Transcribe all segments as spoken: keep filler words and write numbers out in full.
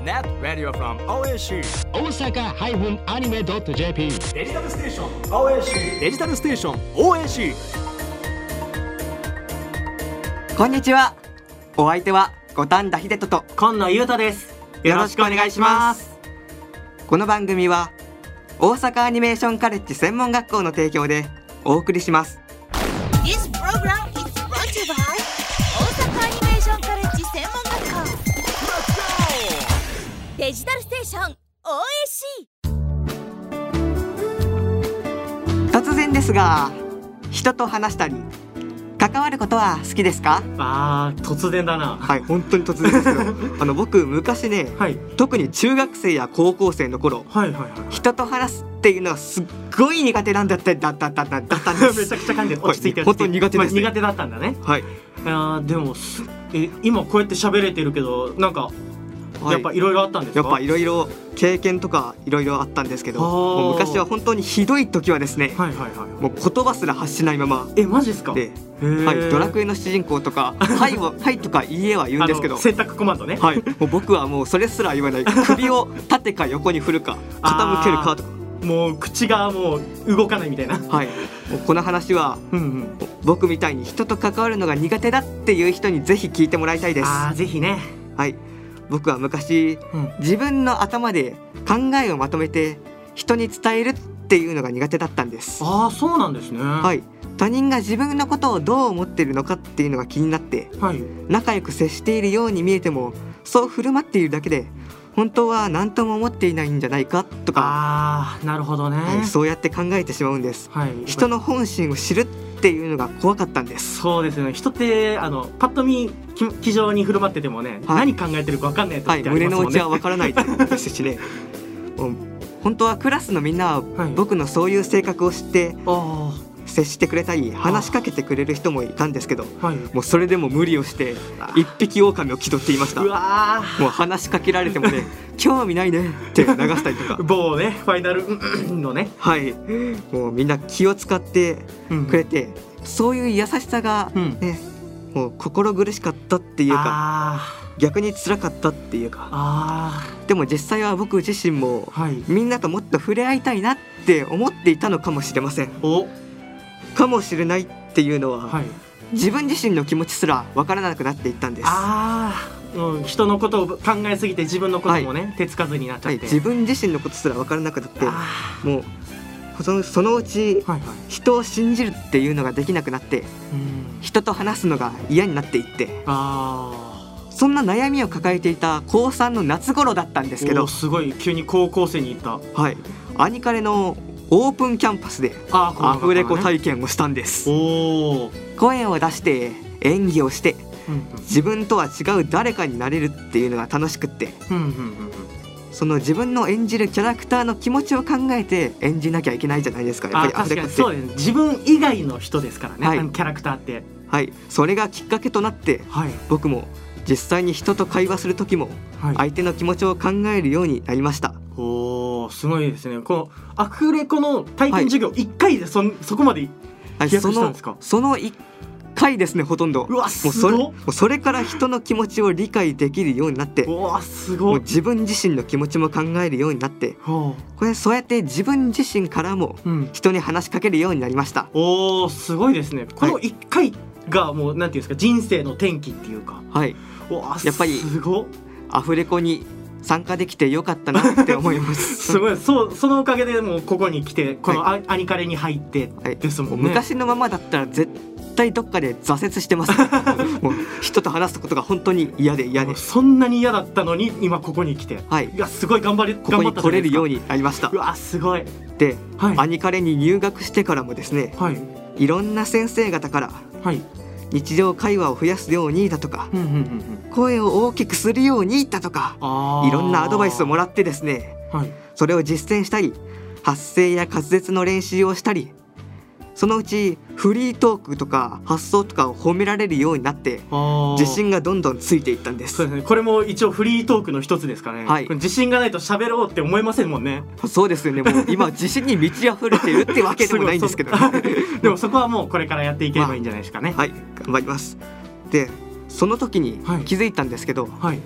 Net Radio from オーエーシー大阪 アニメ ドット ジェーピーデジタルステーション オーエーシー デジタルステーション オーエーシー。 こんにちは。お相手は五反田秀人と今野優太です。 よろしくお願いします。この番組は大阪アニメーションカレッジ専門学校の提供でお送りします。 This program is brought to you by 大阪アニメーションカレッジ専門学校デジタルステーション オーエーシー。 突然ですが、人と話したり関わることは好きですか？ あー、突然だな。 はい、本当に突然ですよあの僕昔ね、 はい、 特に中学生や高校生の頃、 はいはいはい、 人と話すっていうのはすっごい苦手なんだっただっただっただったんですめちゃくちゃ噛んでる。落ち着いてる、 はい、本当に苦手です、ね、 まあ、苦手だったんだね。はい。あー、でもえ今こうやって喋れてるけど、なんかやっぱいろいろあったんですか？ やっぱいろいろ経験とかいろいろあったんですけど、もう昔は本当にひどい時はですね、はいはいはい、もう言葉すら発しないまま、 えマジですか？ で、はい、ドラクエの主人公とかはいははいとかいいえは言うんですけど、 選択コマンドね、はい、 もう僕はもうそれすら言わない。首を縦か横に振るか傾けるかとか、 もう口がもう動かないみたいな。 はい、もうこの話は、うんうん、僕みたいに人と関わるのが苦手だっていう人にぜひ聞いてもらいたいです。 あー、ぜひね。はい、 僕は昔、うん、自分の頭で考えをまとめて人に伝えるっていうのが苦手だったんです。 ああ、そうなんですね。 はい、他人が自分のことをどう思っているのかっていうのが気になって、はい、仲良く接しているように見えてもそう振る舞っているだけで本当は何とも思っていないんじゃないかとか、 あー、なるほどね、 はい、そうやって考えてしまうんです、はい、人の本心を知るっていうのが怖かったんです。 そうですね。人ってあのパッと見気丈に振る舞っててもね、はい、何考えてるか分かんない時ってありますもんね。はい、胸の内は分からないですしね本当はクラスのみんなは僕のそういう性格を知って、はい、接してくれたり話しかけてくれる人もいたんですけど、はい、もうそれでも無理をして一匹狼を気取っていました。うわ、もう話しかけられてもね興味ないねって流したりとか某ねファイナルのね、 はい、もうみんな気を使ってくれて、うん、そういう優しさが、ね、うん、もう心苦しかったっていうか逆に辛かったっていうか、あでも実際は僕自身も、はい、みんなともっと触れ合いたいなって思っていたのかもしれません。おかもしれないっていうのは、はい、自分自身の気持ちすら分からなくなっていったんです。あー、うん、人のことを考えすぎて自分のこともね、はい、手つかずになっちゃって、はい、 自分自身のことすら分からなくなって、もうその、そのうち、はいはい、人を信じるっていうのができなくなって、うん、人と話すのが嫌になっていって、あそんな悩みを抱えていた高さんの夏頃だったんですけど、 すごい急に高校生に行った。 はい、アニカレのオープンキャンパスでアフレコ体験をしたんです。お声を出して演技をして、うんうん、自分とは違う誰かになれるっていうのが楽しくって、うんうんうんうん、その自分の演じるキャラクターの気持ちを考えて演じなきゃいけないじゃないですか。やっぱりアフレコってそうです、自分以外の人ですからね、はい、キャラクターって。 はい、それがきっかけとなって、はい、僕も実際に人と会話する時も相手の気持ちを考えるようになりました。はい、 おー、すごいですね。このアフレコの体験授業いっかいで そ, そこまで飛躍したんですか？ はい、その、そのいっかいですね、ほとんど。うわ、すごい。もうそれ、もうそれから人の気持ちを理解できるようになって、うわ、すごい。もう自分自身の気持ちも考えるようになって、これそうやって自分自身からも人に話しかけるようになりました。 うん、おー、すごいですね。このいっかいがもうなんていうんですか、人生の転機っていうか。はい。 やっぱりアフレコに参加できてよかったなって思いますすごい、そう、そのおかげでもうここに来てこのアニカレに入ってですもんね。はい、 昔のままだったら絶対どっかで挫折してますもう人と話すことが本当に嫌で嫌で、 そんなに嫌だったのに今ここに来て、はい、いやすごい頑張りここに来れるようになりました。 うわ、すごい。 で、はい、アニカレに入学してからもですね、はい、いろんな先生方から、はい、日常会話を増やすようにだとか、うんうんうんうん、声を大きくするようにだとか、いろんなアドバイスをもらってですね、はい、それを実践したり発声や滑舌の練習をしたり、そのうちフリートークとか発想とかを褒められるようになって自信がどんどんついていったんです。 そうですね、これも一応フリートークの一つですかね。はい、自信がないと喋ろうって思いませんもんね。 そうですよね。もう今自信に満ち溢れてるってわけでもないんですけどでもそこはもうこれからやっていければいいんじゃないですかね。 まあ、はい、頑張ります。でその時に気づいたんですけど、はいはい、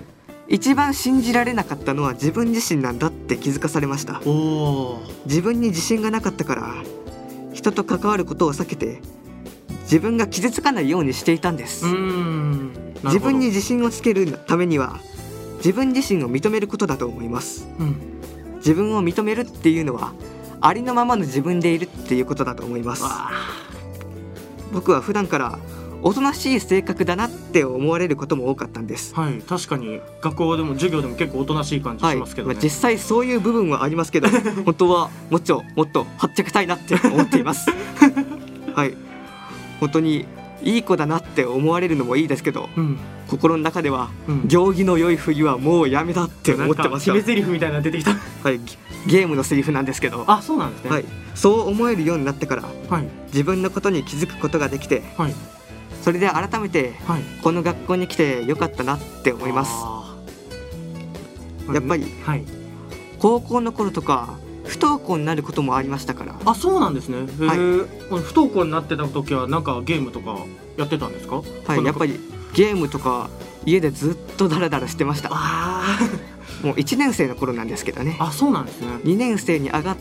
一番信じられなかったのは自分自身なんだって気づかされました。 お自分に自信がなかったから人と関わることを避けて自分が傷つかないようにしていたんです。 うーん自分に自信をつけるためには自分自身を認めることだと思います、うん、自分を認めるっていうのはありのままの自分でいるっていうことだと思います。僕は普段からおとなしい性格だなって思われることも多かったんです。 はい、確かに学校でも授業でも結構おとなしい感じしますけどね、 はい、まあ、実際そういう部分はありますけど本当はもっともっとはっちゃけたいなって思っていますはい、本当にいい子だなって思われるのもいいですけど、うん、心の中では、うん、行儀の良い冬はもうやめだって思ってました。 決め台詞みたいなの出てきたはい、ゲームのセリフなんですけど。 あ、そうなんですね、 はい、そう思えるようになってから、はい、自分のことに気づくことができて、はい、それで改めて、はい、この学校に来てよかったなって思います。やっぱり、はい、高校の頃とか不登校になることもありましたから。 あ、そうなんですね。はい、不登校になってた時はなんかゲームとかやってたんですか？ はい、やっぱりゲームとか家でずっとダラダラしてました。 あもういちねん生の頃なんですけどね。 あ、そうなんですね。 にねん生に上がって、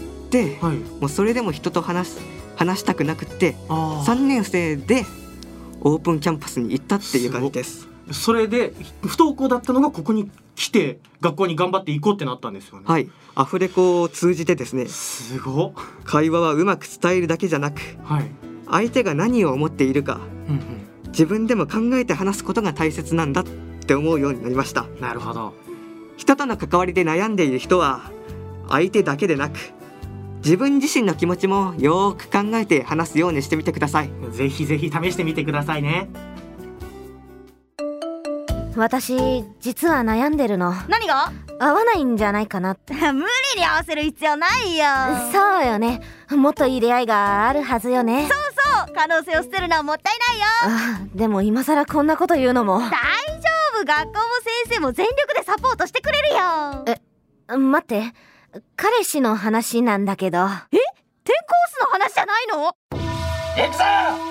はい、もうそれでも人と話す話したくなくってさんねん生でオープンキャンパスに行ったっていう感じです。 それで不登校だったのがここに来て学校に頑張って行こうってなったんですよね。 はい、アフレコを通じてですね、 すごっ。 会話はうまく伝えるだけじゃなく、はい、相手が何を思っているか、うんうん、自分でも考えて話すことが大切なんだって思うようになりました。 なるほど。 人との関わりで悩んでいる人は相手だけでなく自分自身の気持ちもよく考えて話すようにしてみてください。 ぜひぜひ試してみてくださいね。 私実は悩んでるの。 何が？ 合わないんじゃないかなって無理に合わせる必要ないよ。 そうよね。もっといい出会いがあるはずよね。 そうそう、可能性を捨てるのはもったいないよ。 あ、でも今更こんなこと言うのも。 大丈夫、学校も先生も全力でサポートしてくれるよ。 え、待って、彼氏の話なんだけど。え？転校数の話じゃないの？ 行くぞ！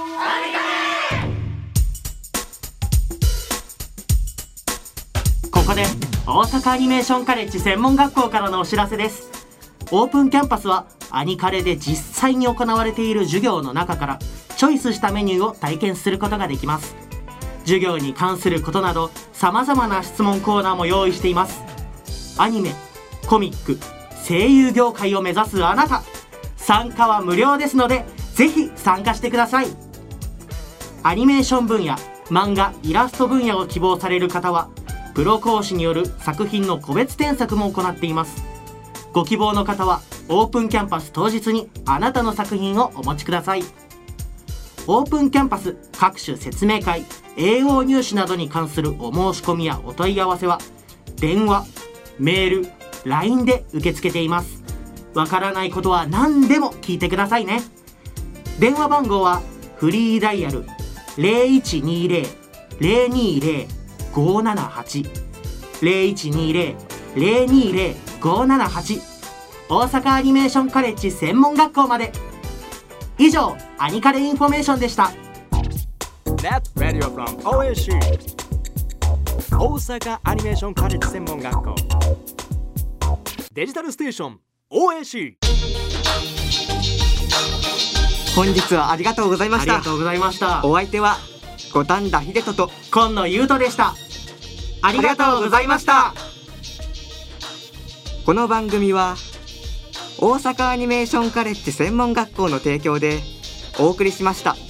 ここで大阪アニメーションカレッジ専門学校からのお知らせです。オープンキャンパスはアニカレで実際に行われている授業の中からチョイスしたメニューを体験することができます。授業に関することなどさまざまな質問コーナーも用意しています。アニメ、コミック、声優業界を目指すあなた、参加は無料ですのでぜひ参加してください。アニメーション分野、漫画、イラスト分野を希望される方はプロ講師による作品の個別添削も行っています。ご希望の方はオープンキャンパス当日にあなたの作品をお持ちください。オープンキャンパス各種説明会、エーオー 入試などに関するお申し込みやお問い合わせは電話、メール、ライン で受け付けています。わからないことは何でも聞いてくださいね。電話番号はフリーダイヤル ゼロいちにゼロ ゼロにゼロ ごーななはち ゼロいちにゼロ ゼロにゼロ ごーななはち 大阪アニメーションカレッジ専門学校まで。以上、アニカレインフォメーションでした。 Net Radio from オーエーシー 大阪アニメーションカレッジ専門学校デジタルステーション オーエーシー。 本日はありがとうございました。 ありがとうございました。 お相手は五反田秀人と今野優斗でした。ありがとうございました。 この番組は大阪アニメーションカレッジ専門学校の提供でお送りしました。